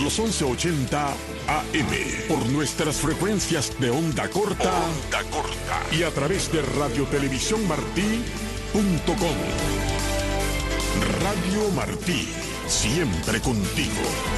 los 1180 AM, por nuestras frecuencias de onda corta y a través de radiotelevisiónmartí.com. Radio Martí, siempre contigo.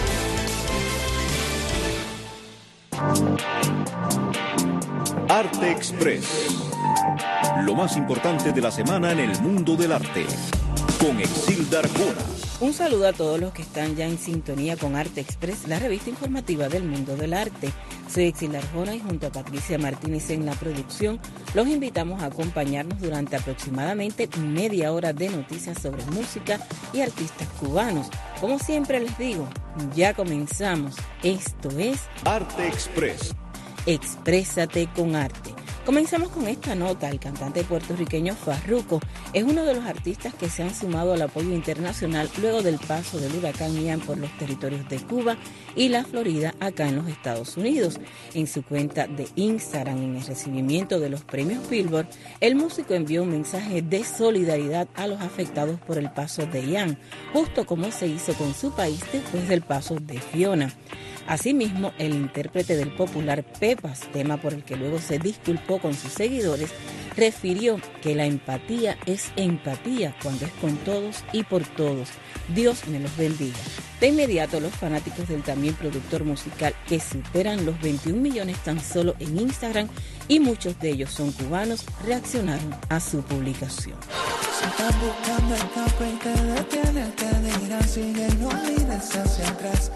Arte Express. Lo más importante de la semana en el mundo del arte. Con Exilda Arjona. Un saludo a todos los que están ya en sintonía con Arte Express, la revista informativa del mundo del arte. Soy Exilda Arjona y junto a Patricia Martínez en la producción, los invitamos a acompañarnos durante aproximadamente media hora de noticias sobre música y artistas cubanos. Como siempre les digo, ya comenzamos. Esto es Arte Express. Exprésate con arte. Comenzamos con esta nota. El cantante puertorriqueño Farruko es uno de los artistas que se han sumado al apoyo internacional luego del paso del huracán Ian por los territorios de Cuba y la Florida acá en los Estados Unidos. En su cuenta de Instagram, en el recibimiento de los premios Billboard, el músico envió un mensaje de solidaridad a los afectados por el paso de Ian, justo como se hizo con su país después del paso de Fiona. Asimismo, el intérprete del popular Pepas, tema por el que luego se disculpó con sus seguidores, refirió que la empatía es empatía cuando es con todos y por todos. Dios me los bendiga. De inmediato, los fanáticos del también productor musical, que superan los 21 millones tan solo en Instagram, y muchos de ellos son cubanos, reaccionaron a su publicación. Si estás buscando el café y te detienes, te dirán sigue y no mires hacia atrás.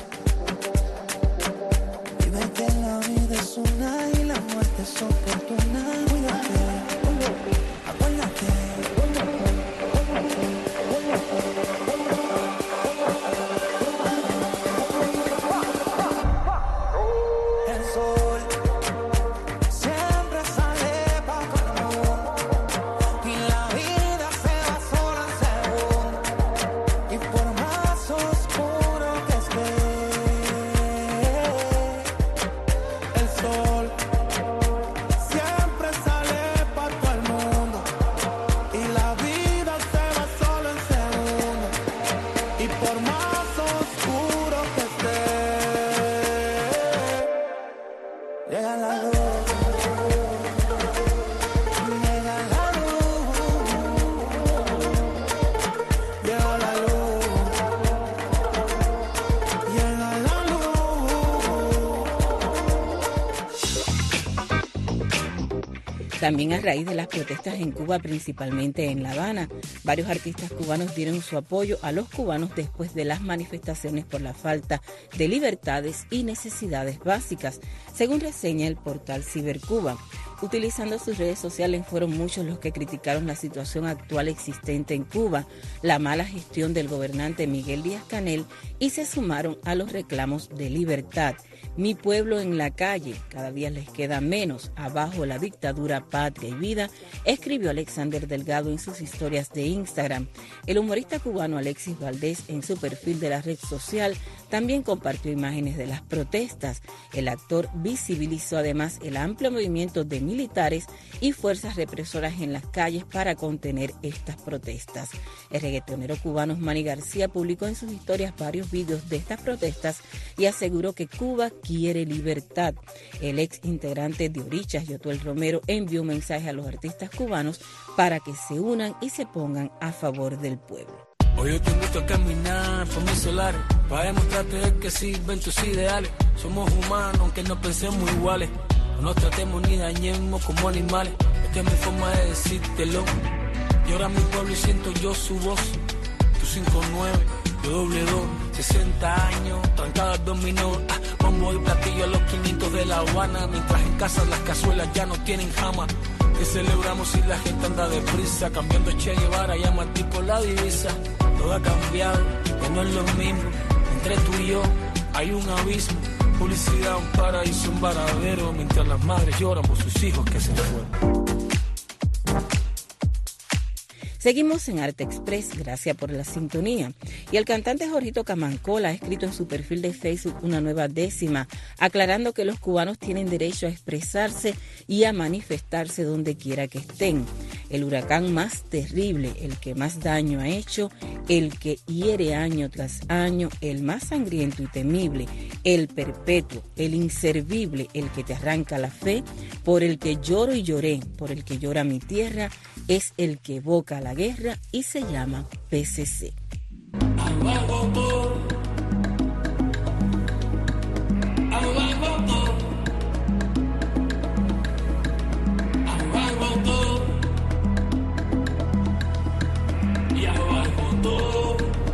Vive que la vida es una y la muerte es oportuna. Cuídate, acuérdate. El sol siempre sale para todo el mundo y la vida se va sola en segundo. Y por más oscuro que esté, el sol siempre sale para todo el mundo y la vida se va solo en segundo. Y por más oscuro que esté, llega la luz, llega la luz, llega la luz, llega la luz. También a raíz de las protestas en Cuba, principalmente en La Habana, varios artistas cubanos dieron su apoyo a los cubanos después de las manifestaciones por la falta de libertades y necesidades básicas, según reseña el portal Cibercuba. Utilizando sus redes sociales, fueron muchos los que criticaron la situación actual existente en Cuba, la mala gestión del gobernante Miguel Díaz-Canel, y se sumaron a los reclamos de libertad. Mi pueblo en la calle, cada día les queda menos, abajo la dictadura, patria y vida, escribió Alexander Delgado en sus historias de Instagram. El humorista cubano Alexis Valdés, en su perfil de la red social, también compartió imágenes de las protestas. El actor visibilizó además el amplio movimiento de militares y fuerzas represoras en las calles para contener estas protestas. El reggaetonero cubano Manny García publicó en sus historias varios vídeos de estas protestas y aseguró que Cuba quiere libertad. El ex integrante de Orichas, Yotuel Romero, envió un mensaje a los artistas cubanos para que se unan y se pongan a favor del pueblo. Hoy yo te invito a caminar por mis solares, para demostrarte que sirven tus ideales. Somos humanos, aunque no pensemos iguales. No nos tratemos ni dañemos como animales. Esta es mi forma de decírtelo. Llora mi pueblo y siento yo su voz. Tú 5-9, yo doble 2. 60 años, trancadas dominó. Bombo y platillo a los 500 de La Habana. Mientras en casa las cazuelas ya no tienen jama. Que celebramos si la gente anda deprisa, cambiando Che Guevara, llama al tipo la divisa. Todo ha cambiado, ya no es lo mismo. Entre tú y yo hay un abismo. Publicidad, un paraíso, un varadero. Mientras las madres lloran por sus hijos que se fueron. Seguimos en Arte Express, gracias por la sintonía. Y el cantante Jorgito Camancola ha escrito en su perfil de Facebook una nueva décima, aclarando que los cubanos tienen derecho a expresarse y a manifestarse donde quiera que estén. el huracán más terrible, el que más daño ha hecho, el que hiere año tras año, el más sangriento y temible, el perpetuo, el inservible, el que te arranca la fe, por el que lloro y lloré, por el que llora mi tierra, es el que evoca la guerra y se llama PCC. Abajo todo, abajo todo, abajo todo, y abajo todo,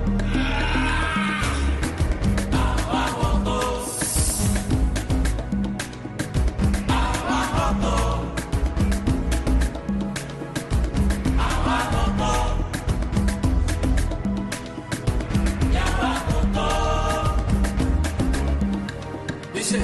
abajo todo, abajo todo, abajo todo. Dice,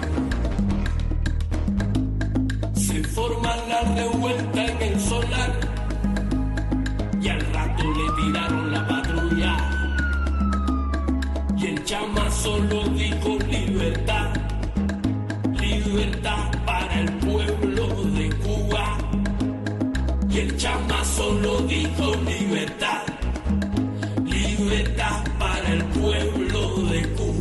se forma la revuelta en el solar y al rato le tiraron la patrulla y el chama solo dijo libertad, libertad para el pueblo de Cuba, y el chama solo dijo libertad, libertad para el pueblo de Cuba.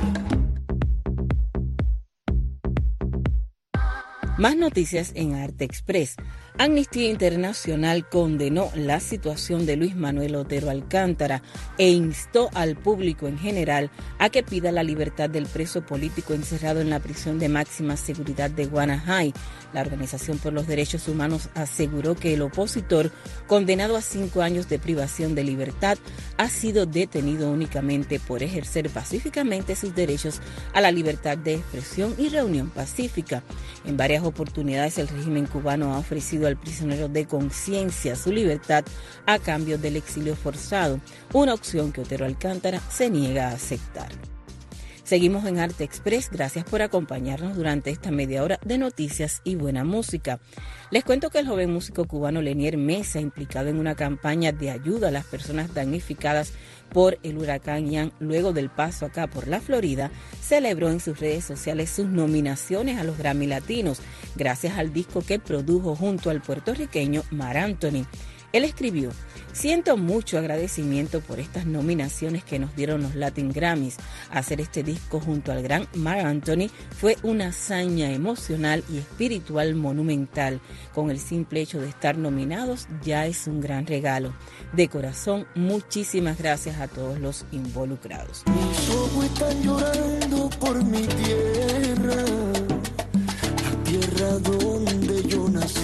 Más noticias en Arte Express. Amnistía Internacional condenó la situación de Luis Manuel Otero Alcántara e instó al público en general a que pida la libertad del preso político encerrado en la prisión de máxima seguridad de Guanajay. La Organización por los Derechos Humanos aseguró que el opositor, condenado a 5 años de privación de libertad, ha sido detenido únicamente por ejercer pacíficamente sus derechos a la libertad de expresión y reunión pacífica. En varias oportunidades el régimen cubano ha ofrecido al prisionero de conciencia su libertad a cambio del exilio forzado, una opción que Otero Alcántara se niega a aceptar. Seguimos en Arte Express, gracias por acompañarnos durante esta media hora de noticias y buena música. Les cuento que el joven músico cubano Lenier Mesa, implicado en una campaña de ayuda a las personas damnificadas por el huracán Ian luego del paso acá por la Florida, celebró en sus redes sociales sus nominaciones a los Grammy Latinos, gracias al disco que produjo junto al puertorriqueño Marc Anthony. Él escribió: siento mucho agradecimiento por estas nominaciones que nos dieron los Latin Grammys. Hacer este disco junto al gran Marc Anthony fue una hazaña emocional y espiritual monumental. Con el simple hecho de estar nominados ya es un gran regalo. De corazón, muchísimas gracias a todos los involucrados. Mis ojos están llorando por mi tierra, la tierra donde yo nací.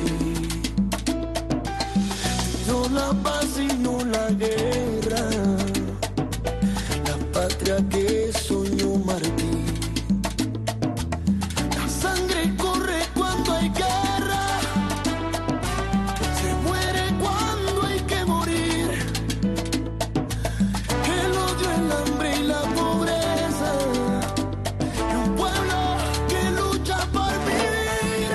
No la paz y no la guerra, la patria que soñó Martí. La sangre corre cuando hay guerra, se muere cuando hay que morir. El odio, el hambre y la pobreza, y un pueblo que lucha por vivir.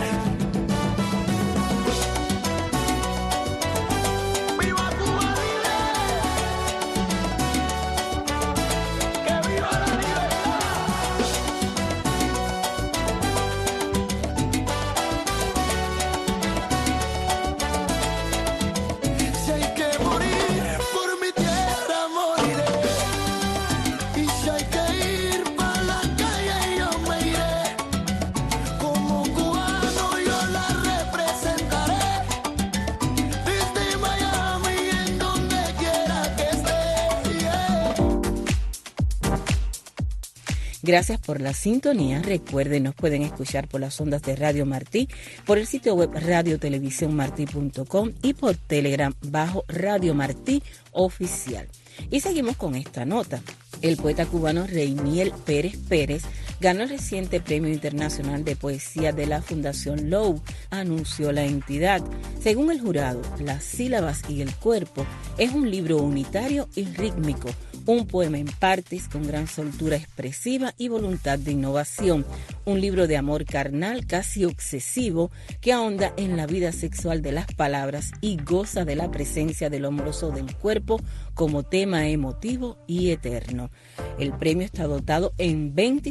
Gracias por la sintonía. Recuerden, nos pueden escuchar por las ondas de Radio Martí, por el sitio web radiotelevisiónmartí.com y por Telegram bajo Radio Martí Oficial. Y seguimos con esta nota. El poeta cubano Reiniel Pérez Pérez ganó el reciente Premio Internacional de Poesía de la Fundación Lowe, anunció la entidad. Según el jurado, Las sílabas y el cuerpo es un libro unitario y rítmico, un poema en partes con gran soltura expresiva y voluntad de innovación, un libro de amor carnal casi obsesivo que ahonda en la vida sexual de las palabras y goza de la presencia del amoroso del cuerpo como tema emotivo y eterno. El premio está dotado en 25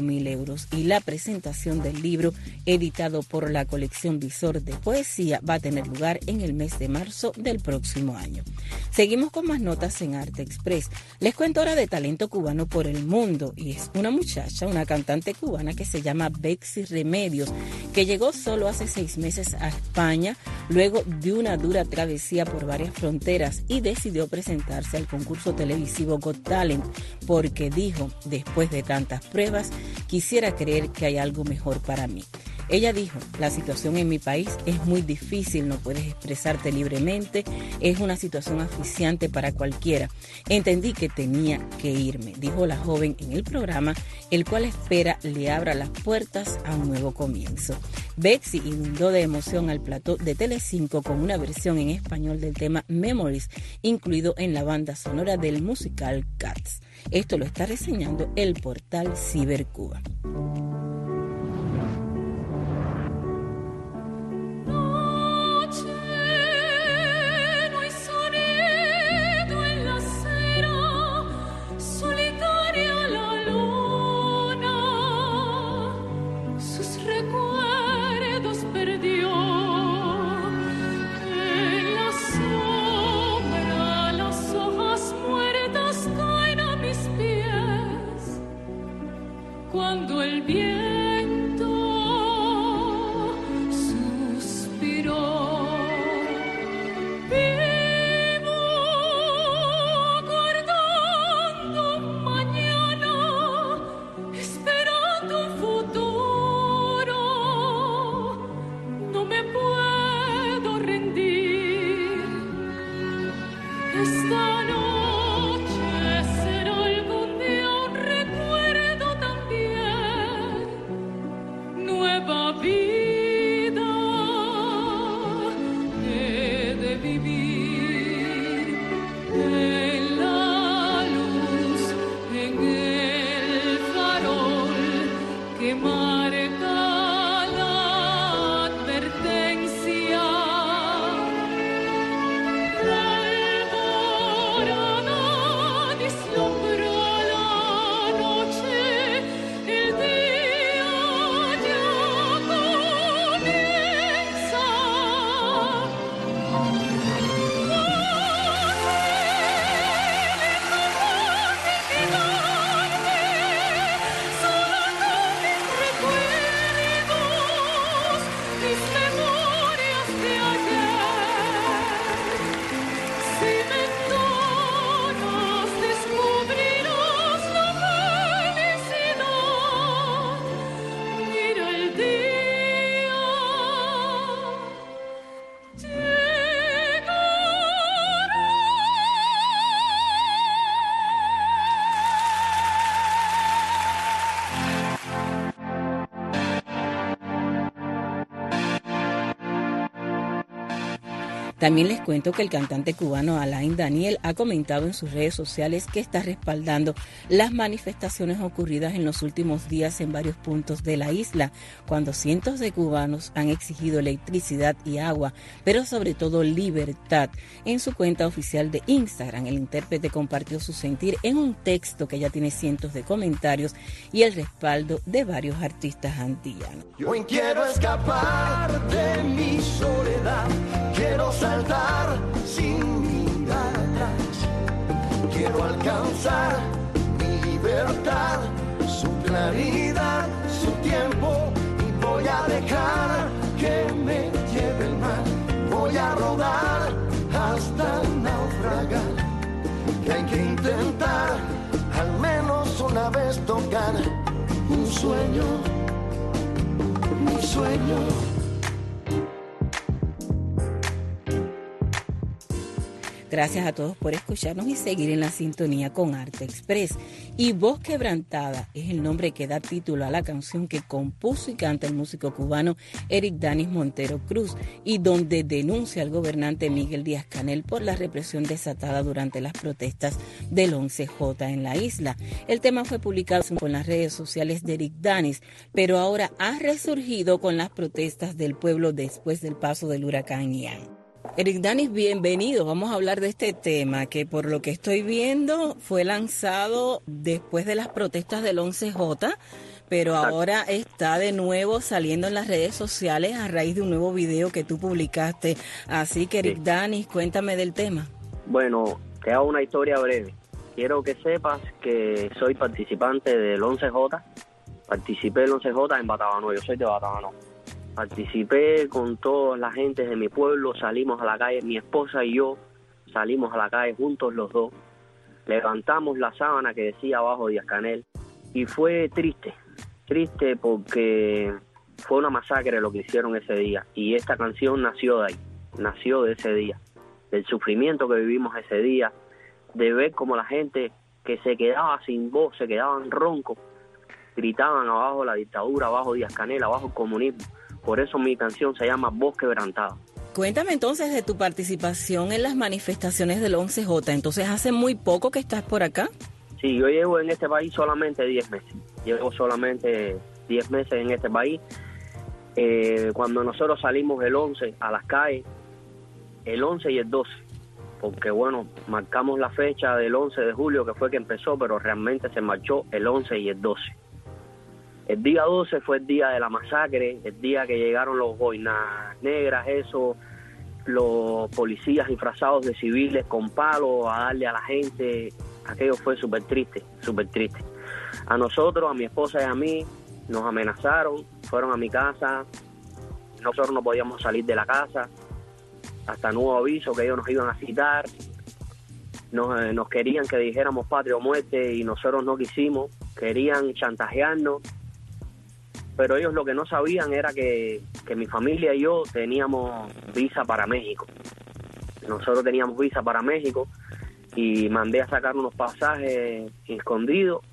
5.000 euros y la presentación del libro editado por la colección Visor de Poesía va a tener lugar en el mes de marzo del próximo año. Seguimos con más notas en Arte Express. Les cuento ahora de talento cubano por el mundo y es una muchacha, una cantante cubana que se llama Bexy Remedios, que llegó solo hace 6 meses a España luego de una dura travesía por varias fronteras y decidió presentarse al concurso televisivo Got Talent porque dijo, después de tantas pruebas, quisiera creer que hay algo mejor para mí. Ella dijo, la situación en mi país es muy difícil, no puedes expresarte libremente, es una situación asfixiante para cualquiera. Entendí que tenía que irme, dijo la joven en el programa, el cual espera le abra las puertas a un nuevo comienzo. Bexy inundó de emoción al plató de Telecinco con una versión en español del tema Memories, incluido en la banda sonora del musical Cats. Esto lo está reseñando el portal Cibercuba. Cuando el viento suspiró, vivo guardando mañana, esperando un futuro, no me puedo rendir. Esta noche será algún día un recuerdo también, nueva vida he de vivir en la luz, en el farol que marca la advertencia. La alborada vislumbra la noche, el día ya comienza. Sola con mis recuerdos, mis memorias de ayer. Si me entonas, descubrirás la felicidad. Mira el día llegará. También les cuento que el cantante cubano Alain Daniel ha comentado en sus redes sociales que está respaldando las manifestaciones ocurridas en los últimos días en varios puntos de la isla, cuando cientos de cubanos han exigido electricidad y agua, pero sobre todo libertad. En su cuenta oficial de Instagram, el intérprete compartió su sentir en un texto que ya tiene cientos de comentarios y el respaldo de varios artistas antillanos. Hoy quiero escapar de mi soledad, quiero saltar sin mirar atrás, quiero alcanzar mi libertad, su claridad, su tiempo, y voy a dejar que me lleve el mar, voy a rodar hasta naufragar, que hay que intentar al menos una vez tocar un sueño, mi sueño. Gracias a todos por escucharnos y seguir en la sintonía con Arte Express. Y Voz Quebrantada es el nombre que da título a la canción que compuso y canta el músico cubano Eric Danis Montero Cruz, y donde denuncia al gobernante Miguel Díaz-Canel por la represión desatada durante las protestas del 11J en la isla. El tema fue publicado en las redes sociales de Eric Danis, pero ahora ha resurgido con las protestas del pueblo después del paso del huracán Ian. Eric Danis, bienvenido. Vamos a hablar de este tema que, por lo que estoy viendo, fue lanzado después de las protestas del 11J, pero Exacto. ahora está de nuevo saliendo en las redes sociales a raíz de un nuevo video que tú publicaste. Así que, Eric Danis, cuéntame del tema. Bueno, te hago una historia breve. Quiero que sepas que soy participante del 11J. Participé del 11J en Batabanó, yo soy de Batabanó. Participé con toda la gente de mi pueblo, salimos a la calle, mi esposa y yo salimos a la calle juntos los dos. Levantamos la sábana que decía abajo Díaz Canel y fue triste porque fue una masacre lo que hicieron ese día y esta canción nació de ahí, nació de ese día, del sufrimiento que vivimos ese día, de ver como la gente que se quedaba sin voz, se quedaban roncos, gritaban abajo la dictadura, abajo Díaz Canel, abajo el comunismo. Por eso mi canción se llama Voz Quebrantada. Cuéntame entonces de tu participación en las manifestaciones del 11J. Entonces, ¿hace muy poco que estás por acá? Sí, yo llevo en este país solamente 10 meses. Llevo solamente 10 meses en este país. Cuando nosotros salimos el 11 a las calles, el 11 y el 12, porque bueno, marcamos la fecha del 11 de julio, que fue que empezó, pero realmente se marchó el 11 y el 12. El día 12 fue el día de la masacre, el día que llegaron los boinas negras, los policías disfrazados de civiles con palos a darle a la gente. Aquello fue súper triste, súper triste. A nosotros, a mi esposa y a mí, nos amenazaron, fueron a mi casa, nosotros no podíamos salir de la casa, hasta nuevo aviso que ellos nos iban a citar, nos querían que dijéramos patria o muerte y nosotros no quisimos, querían chantajearnos. Pero ellos lo que no sabían era que mi familia y yo teníamos visa para México. Nosotros teníamos visa para México y mandé a sacar unos pasajes escondidos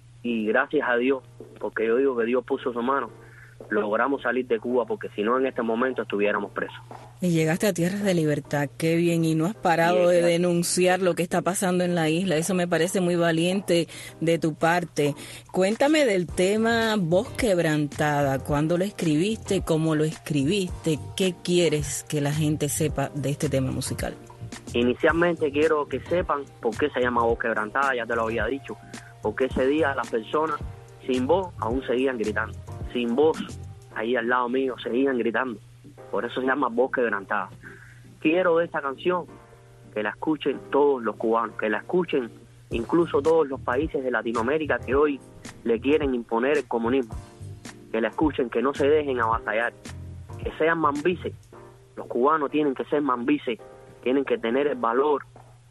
y gracias a Dios, porque yo digo que Dios puso su mano, logramos salir de Cuba porque si no en este momento estuviéramos presos. Y llegaste a tierras de libertad, qué bien, y no has parado de denunciar lo que está pasando en la isla, eso me parece muy valiente de tu parte. Cuéntame del tema Voz Quebrantada, ¿cuándo lo escribiste, cómo lo escribiste, qué quieres que la gente sepa de este tema musical? Inicialmente quiero que sepan por qué se llama Voz Quebrantada, ya te lo había dicho, porque ese día las personas sin voz aún seguían gritando, sin voz, ahí al lado mío seguían gritando. Por eso se llama Voz Quebrantada. Quiero de esta canción que la escuchen todos los cubanos, que la escuchen incluso todos los países de Latinoamérica que hoy le quieren imponer el comunismo. Que la escuchen, que no se dejen avasallar, que sean mambises. Los cubanos tienen que ser mambises, tienen que tener el valor.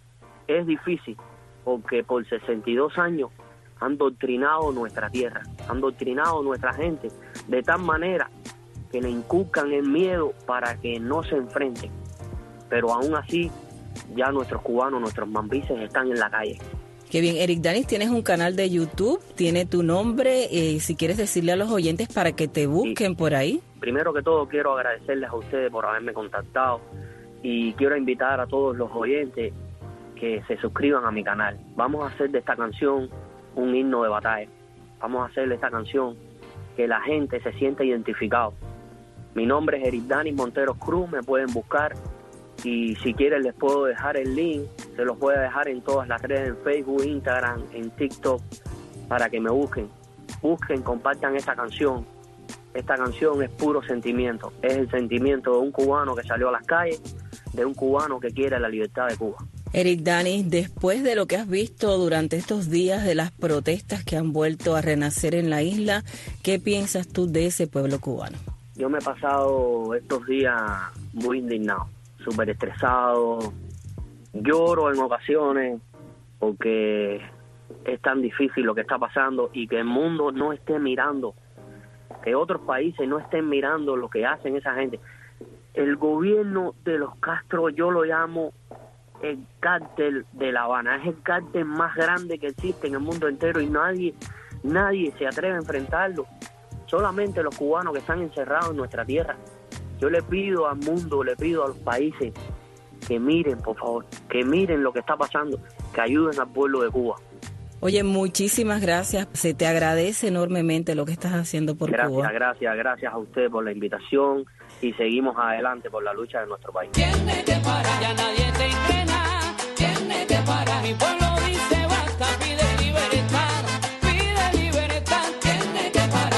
Es difícil porque por 62 años han doctrinado nuestra tierra, han doctrinado nuestra gente de tal manera que le inculcan el miedo para que no se enfrenten. Pero aún así, ya nuestros cubanos, nuestros mambises están en la calle. Qué bien, Eric Danis, tienes un canal de YouTube, tiene tu nombre, si quieres decirle a los oyentes para que te busquen por ahí. Primero que todo quiero agradecerles a ustedes por haberme contactado y quiero invitar a todos los oyentes que se suscriban a mi canal. Vamos a hacer de esta canción un himno de batalla. Vamos a hacer de esta canción que la gente se sienta identificado. Mi nombre es Eric Danis Monteros Cruz, me pueden buscar y si quieren les puedo dejar el link, se los voy a dejar en todas las redes, en Facebook, Instagram, en TikTok, para que me busquen, compartan esta canción. Esta canción es puro sentimiento, es el sentimiento de un cubano que salió a las calles, de un cubano que quiere la libertad de Cuba. Eric Danis, después de lo que has visto durante estos días de las protestas que han vuelto a renacer en la isla, ¿qué piensas tú de ese pueblo cubano? Yo me he pasado estos días muy indignado, súper estresado, lloro en ocasiones porque es tan difícil lo que está pasando y que el mundo no esté mirando, que otros países no estén mirando lo que hacen esa gente. El gobierno de los Castro yo lo llamo el cártel de La Habana, es el cártel más grande que existe en el mundo entero y nadie se atreve a enfrentarlo. Solamente los cubanos que están encerrados en nuestra tierra. Yo le pido al mundo, le pido a los países que miren, por favor, que miren lo que está pasando, que ayuden al pueblo de Cuba. Oye, muchísimas gracias. Se te agradece enormemente lo que estás haciendo por Cuba. Gracias a usted por la invitación y seguimos adelante por la lucha de nuestro país. Tiene que parar, ya nadie te frena. Tiene que parar, mi pueblo dice basta, pide libertad, tiene que parar.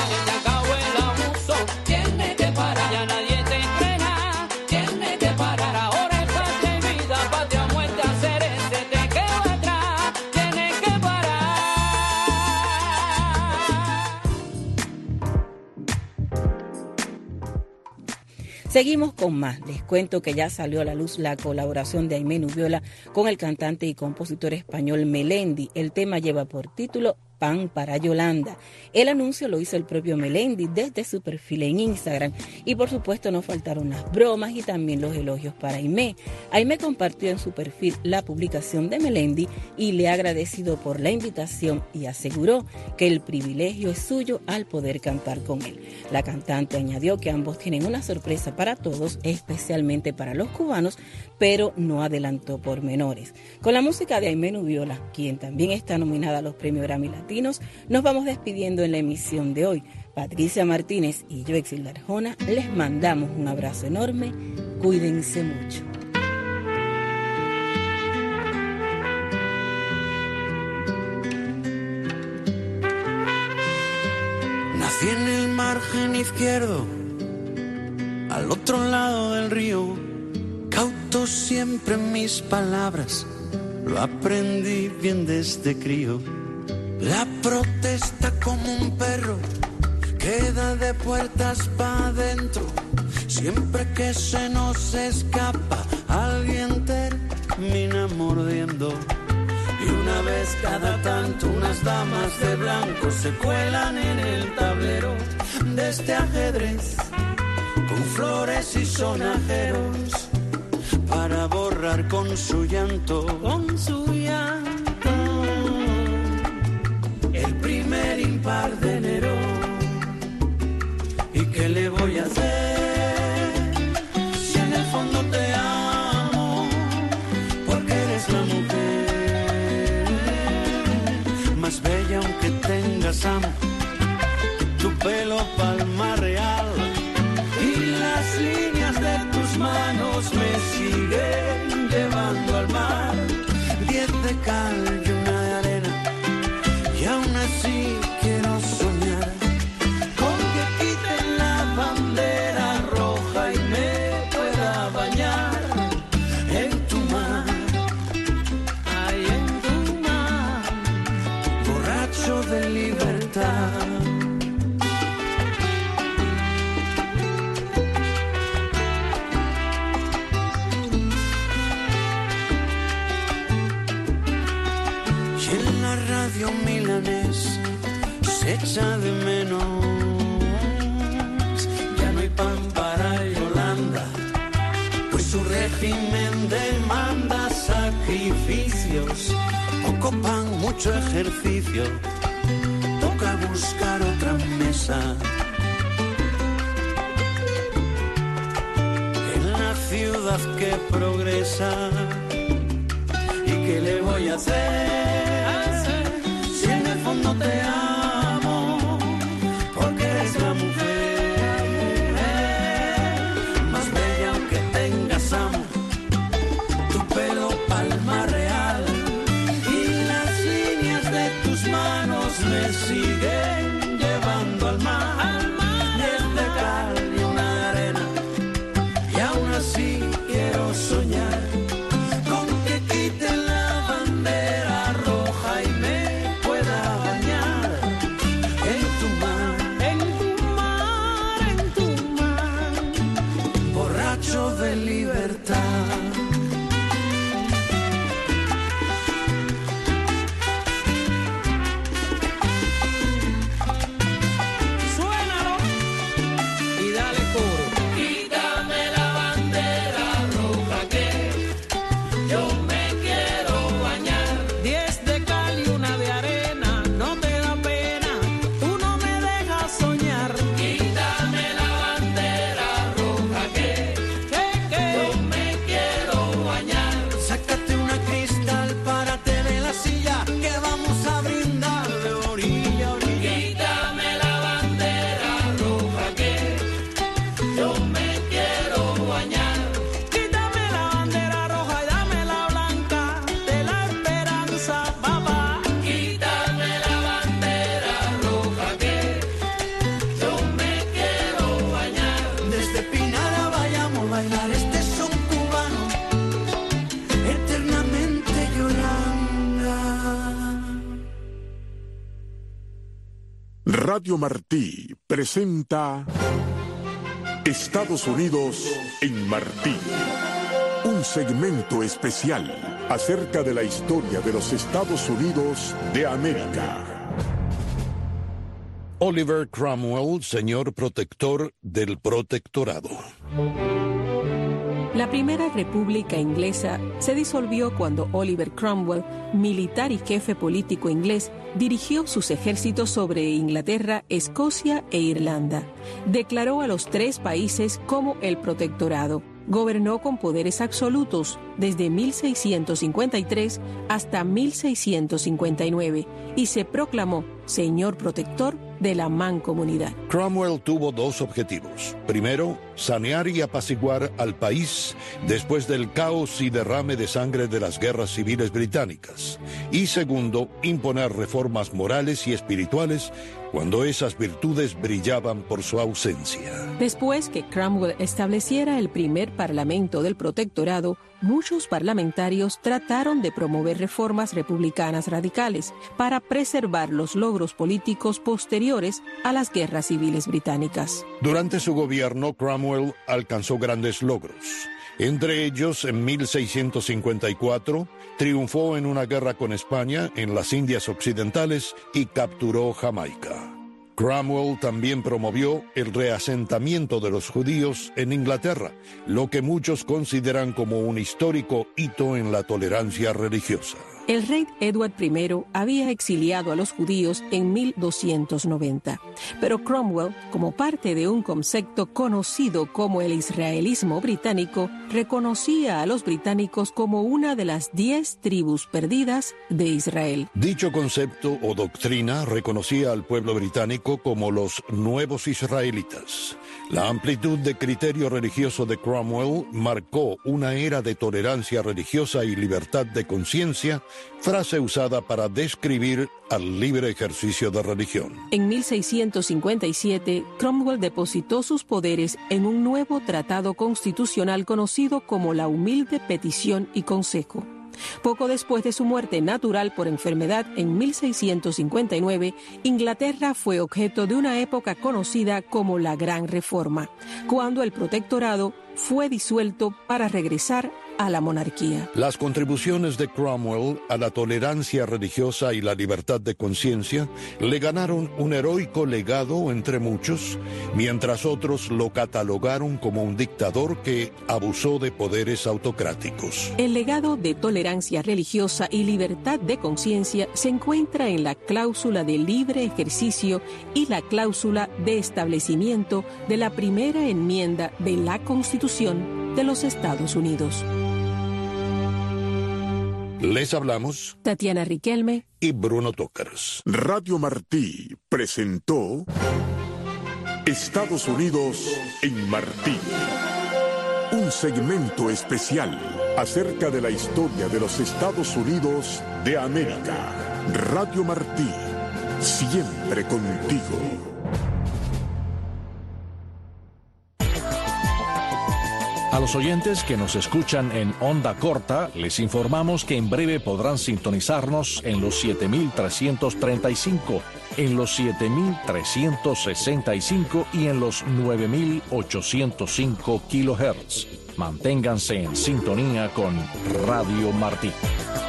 Seguimos con más. Les cuento que ya salió a la luz la colaboración de Aimé Nubiola con el cantante y compositor español Melendi. El tema lleva por título Pan para Yolanda. El anuncio lo hizo el propio Melendi desde su perfil en Instagram y por supuesto no faltaron las bromas y también los elogios para Aimé. Aimé compartió en su perfil la publicación de Melendi y le ha agradecido por la invitación y aseguró que el privilegio es suyo al poder cantar con él. La cantante añadió que ambos tienen una sorpresa para todos, especialmente para los cubanos, pero no adelantó pormenores. Con la música de Aimé Nubiola, quien también está nominada a los premios Grammy Latinos, nos vamos despidiendo en la emisión de hoy. Patricia Martínez y yo, Exilda Arjona, les mandamos un abrazo enorme. Cuídense mucho. Nací en el margen izquierdo, al otro lado del río, cauto siempre en mis palabras, lo aprendí bien desde crío. La protesta como un perro queda de puertas pa' adentro. Siempre que se nos escapa, alguien termina mordiendo. Y una vez cada tanto unas damas de blanco se cuelan en el tablero de este ajedrez con flores y sonajeros para borrar con su llanto, el primer impar de enero. ¿Y qué le voy a hacer si en el fondo te amo? Porque eres la mujer más bella aunque tengas amo, tu pelo palma real y las líneas de tus manos me siguen llevando al mar. 10 de cal y una de arena, y aún así quiero soñar con que quiten la bandera roja y me pueda bañar en tu mar, ay, en tu mar, borracho de libertad. Milanés se echa de menos, ya no hay pan para Yolanda, pues su régimen demanda sacrificios, poco pan, mucho ejercicio, toca buscar otra mesa. En la ciudad que progresa, ¿y qué le voy a hacer? No te amo, porque eres la mujer más bella aunque tengas amo, tu pelo palma real y las líneas de tus manos me siguen llevando al mar. 10 de cal y una de arena, y aún así quiero soñar con que quiten la bandera roja y me de libertad. Suénalo y dale coro. Quítame la bandera roja que yo me quiero bañar. 10 de cal y una de arena, no te da pena, tú no me dejas soñar. Quítame la bandera roja que sácate una cristal, párate de la silla, que vamos a brindar de orilla a orilla. Quítame la bandera roja que yo me quiero bañar. Quítame la bandera roja y dame la blanca de la esperanza, papá. Quítame la bandera roja que yo me quiero bañar. Desde Pinara vayamos a bailar este son cubano, eternamente Yolanda. Radio Martí presenta Estados Unidos en Martí. Un segmento especial acerca de la historia de los Estados Unidos de América. Oliver Cromwell, señor protector del protectorado. La Primera República Inglesa se disolvió cuando Oliver Cromwell, militar y jefe político inglés, dirigió sus ejércitos sobre Inglaterra, Escocia e Irlanda. Declaró a los 3 países como el protectorado. Gobernó con poderes absolutos desde 1653 hasta 1659 y se proclamó señor protector de la mancomunidad. Cromwell tuvo 2 objetivos. Primero, sanear y apaciguar al país después del caos y derrame de sangre de las guerras civiles británicas. Y segundo, imponer reformas morales y espirituales cuando esas virtudes brillaban por su ausencia. Después que Cromwell estableciera el primer parlamento del protectorado, muchos parlamentarios trataron de promover reformas republicanas radicales para preservar los logros políticos posteriores a las guerras civiles británicas. Durante su gobierno, Cromwell alcanzó grandes logros. Entre ellos, en 1654, triunfó en una guerra con España en las Indias Occidentales y capturó Jamaica. Cromwell también promovió el reasentamiento de los judíos en Inglaterra, lo que muchos consideran como un histórico hito en la tolerancia religiosa. El rey Edward I había exiliado a los judíos en 1290, pero Cromwell, como parte de un concepto conocido como el israelismo británico, reconocía a los británicos como una de las 10 tribus perdidas de Israel. Dicho concepto o doctrina reconocía al pueblo británico como los nuevos israelitas. La amplitud de criterio religioso de Cromwell marcó una era de tolerancia religiosa y libertad de conciencia, frase usada para describir al libre ejercicio de religión. En 1657, Cromwell depositó sus poderes en un nuevo tratado constitucional conocido como la Humilde Petición y Consejo. Poco después de su muerte natural por enfermedad en 1659, Inglaterra fue objeto de una época conocida como la Gran Reforma, cuando el protectorado fue disuelto para regresar a la monarquía. Las contribuciones de Cromwell a la tolerancia religiosa y la libertad de conciencia le ganaron un heroico legado entre muchos, mientras otros lo catalogaron como un dictador que abusó de poderes autocráticos. El legado de tolerancia religiosa y libertad de conciencia se encuentra en la cláusula de libre ejercicio y la cláusula de establecimiento de la primera enmienda de la Constitución de los Estados Unidos. Les hablamos Tatiana Riquelme y Bruno Tócaros. Radio Martí presentó Estados Unidos en Martí. Un segmento especial acerca de la historia de los Estados Unidos de América. Radio Martí, siempre contigo. A los oyentes que nos escuchan en onda corta, les informamos que en breve podrán sintonizarnos en los 7.335, en los 7.365 y en los 9.805 kHz. Manténganse en sintonía con Radio Martí.